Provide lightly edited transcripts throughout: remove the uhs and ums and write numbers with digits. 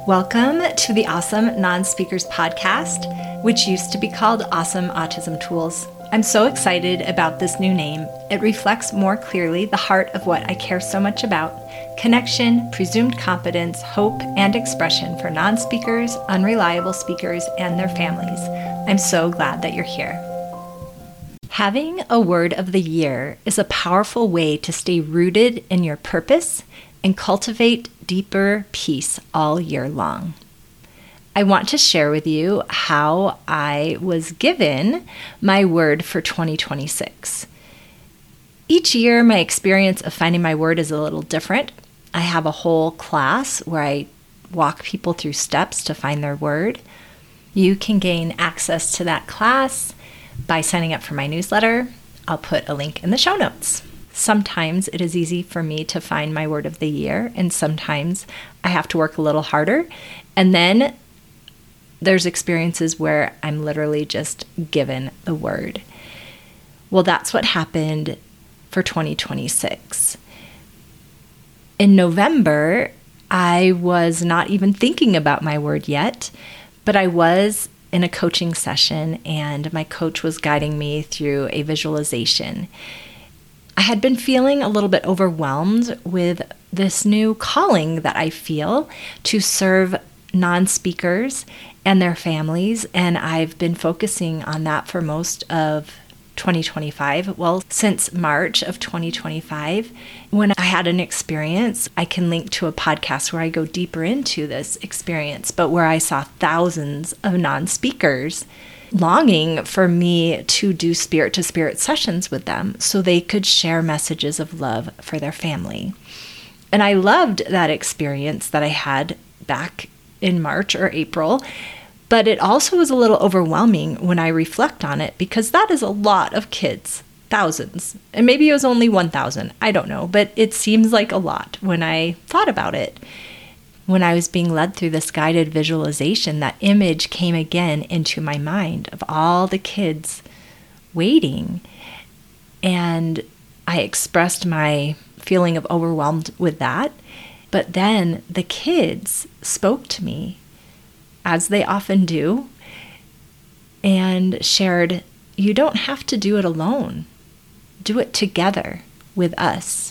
Welcome to the Awesome Non-Speakers podcast, which used to be called Awesome Autism Tools. I'm so excited about this new name. It reflects more clearly the heart of what I care so much about: connection, presumed competence, hope, and expression for non-speakers, unreliable speakers, and their families. I'm so glad that you're here. Having a word of the year is a powerful way to stay rooted in your purpose and cultivate deeper peace all year long. I want to share with you how I was given my word for 2026. Each year, my experience of finding my word is a little different. I have a whole class where I walk people through steps to find their word. You can gain access to that class by signing up for my newsletter. I'll put a link in the show notes. Sometimes it is easy for me to find my word of the year, and sometimes I have to work a little harder. And then there's experiences where I'm literally just given the word. Well, that's what happened for 2026. In November, I was not even thinking about my word yet, but I was in a coaching session and my coach was guiding me through a visualization. I had been feeling a little bit overwhelmed with this new calling that I feel to serve non-speakers and their families, and I've been focusing on that for most of 2025. Well, since March of 2025, when I had an experience, I can link to a podcast where I go deeper into this experience, but where I saw thousands of non-speakers longing for me to do spirit-to-spirit sessions with them so they could share messages of love for their family. And I loved that experience that I had back in March or April, but it also was a little overwhelming when I reflect on it, because that is a lot of kids, thousands. And maybe it was only 1,000, I don't know, but it seems like a lot when I thought about it. When I was being led through this guided visualization, that image came again into my mind of all the kids waiting. And I expressed my feeling of overwhelmed with that. But then the kids spoke to me, as they often do, and shared, "You don't have to do it alone. Do it together with us."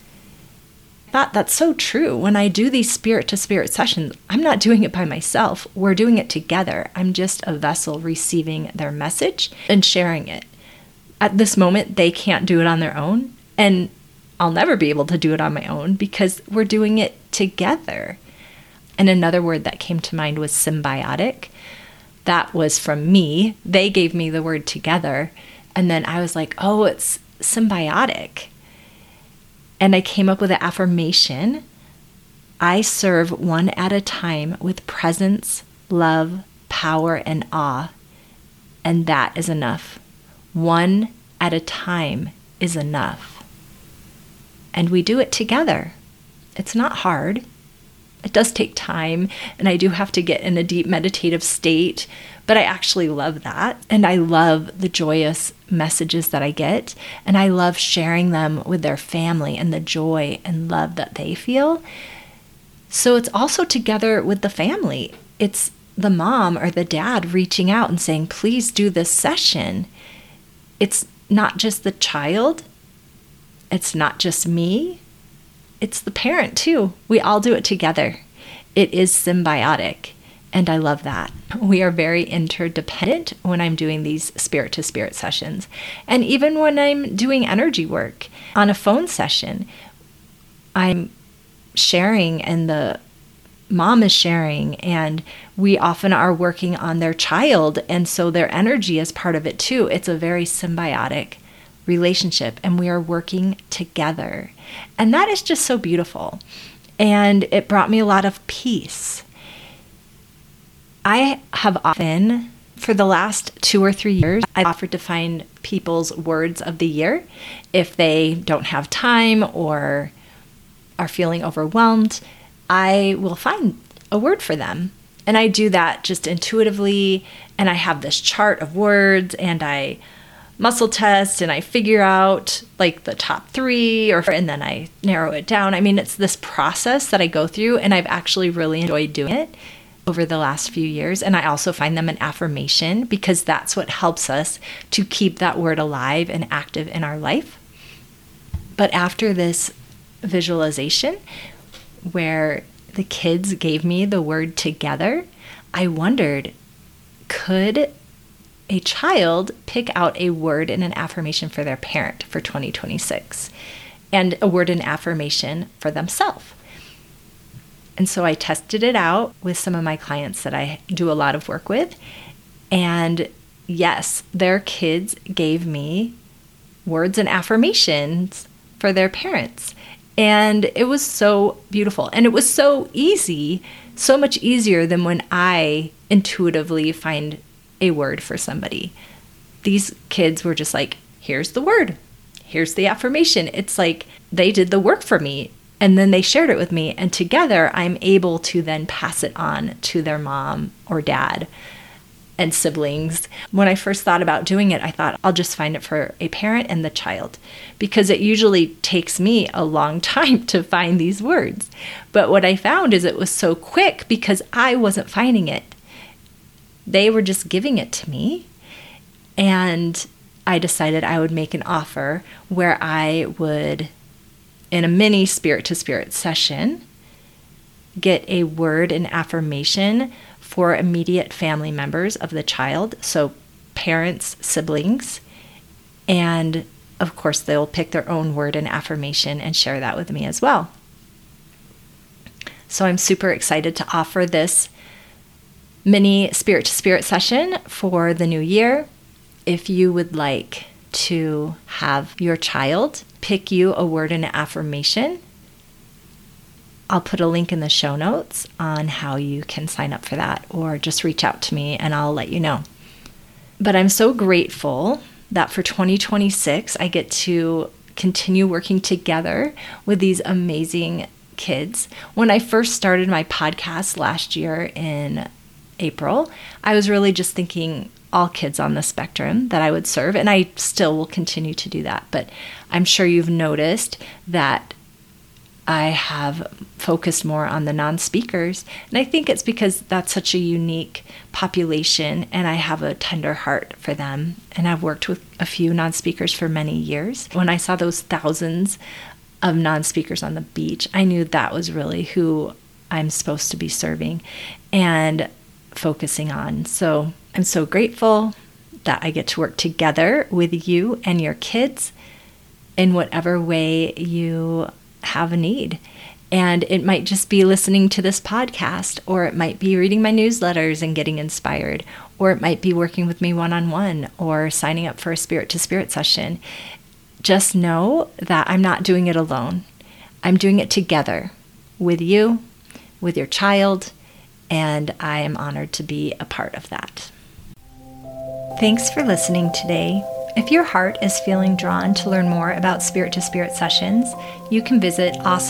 That's so true. When I do these spirit-to-spirit sessions, I'm not doing it by myself. We're doing it together. I'm just a vessel receiving their message and sharing it. At this moment, they can't do it on their own, and I'll never be able to do it on my own because we're doing it together. And another word that came to mind was symbiotic. That was from me. They gave me the word together, and then I was like, oh, it's symbiotic. And I came up with an affirmation: I serve one at a time with presence, love, power, and awe. And that is enough. One at a time is enough. And we do it together. It's not hard. It does take time, and I do have to get in a deep meditative state, but I actually love that. And I love the joyous messages that I get, and I love sharing them with their family and the joy and love that they feel. So it's also together with the family. It's the mom or the dad reaching out and saying, please do this session. It's not just the child. It's not just me. It's the parent too. We all do it together. It is symbiotic, and I love that. We are very interdependent when I'm doing these spirit-to-spirit sessions. And even when I'm doing energy work on a phone session, I'm sharing and the mom is sharing, and we often are working on their child, and so their energy is part of it too. It's a very symbiotic relationship, and we are working together. And that is just so beautiful. And it brought me a lot of peace. I have often, for the last 2 or 3 years, I've offered to find people's words of the year if they don't have time or are feeling overwhelmed. I will find a word for them. And I do that just intuitively. And I have this chart of words, and I muscle test and I figure out like the top 3 and then I narrow it down. I mean, it's this process that I go through, and I've actually really enjoyed doing it over the last few years. And I also find them an affirmation because that's what helps us to keep that word alive and active in our life. But after this visualization where the kids gave me the word together, I wondered, could a child pick out a word and an affirmation for their parent for 2026 and a word and affirmation for themselves? And so I tested it out with some of my clients that I do a lot of work with. And yes, their kids gave me words and affirmations for their parents. And it was so beautiful. And it was so easy, so much easier than when I intuitively find a word for somebody. These kids were just like, here's the word, here's the affirmation. It's like they did the work for me. And then they shared it with me, and together I'm able to then pass it on to their mom or dad and siblings. When I first thought about doing it, I thought I'll just find it for a parent and the child, because it usually takes me a long time to find these words. But what I found is it was so quick because I wasn't finding it. They were just giving it to me, and I decided I would make an offer where I would, in a mini spirit-to-spirit session, get a word and affirmation for immediate family members of the child, so parents, siblings, and of course they'll pick their own word and affirmation and share that with me as well. So I'm super excited to offer this mini spirit-to-spirit session for the new year. If you would like to have your child pick you a word and affirmation, I'll put a link in the show notes on how you can sign up for that, or just reach out to me and I'll let you know. But I'm so grateful that for 2026, I get to continue working together with these amazing kids. When I first started my podcast last year in April, I was really just thinking all kids on the spectrum that I would serve, and I still will continue to do that. But I'm sure you've noticed that I have focused more on the non-speakers, and I think it's because that's such a unique population, and I have a tender heart for them, and I've worked with a few non-speakers for many years. When I saw those thousands of non-speakers on the beach, I knew that was really who I'm supposed to be serving and focusing on. So I'm so grateful that I get to work together with you and your kids in whatever way you have a need. And it might just be listening to this podcast, or it might be reading my newsletters and getting inspired, or it might be working with me one-on-one, or signing up for a spirit-to-spirit session. Just know that I'm not doing it alone. I'm doing it together with you, with your child, and I am honored to be a part of that. Thanks for listening today. If your heart is feeling drawn to learn more about Spirit-to-Spirit sessions, you can visit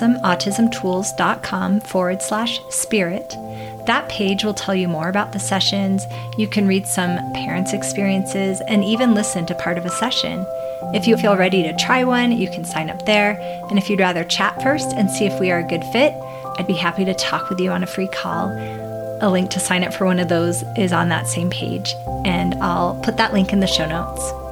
awesomeautismtools.com/spirit. That page will tell you more about the sessions. You can read some parents' experiences and even listen to part of a session. If you feel ready to try one, you can sign up there. And if you'd rather chat first and see if we are a good fit, I'd be happy to talk with you on a free call. A link to sign up for one of those is on that same page, and I'll put that link in the show notes.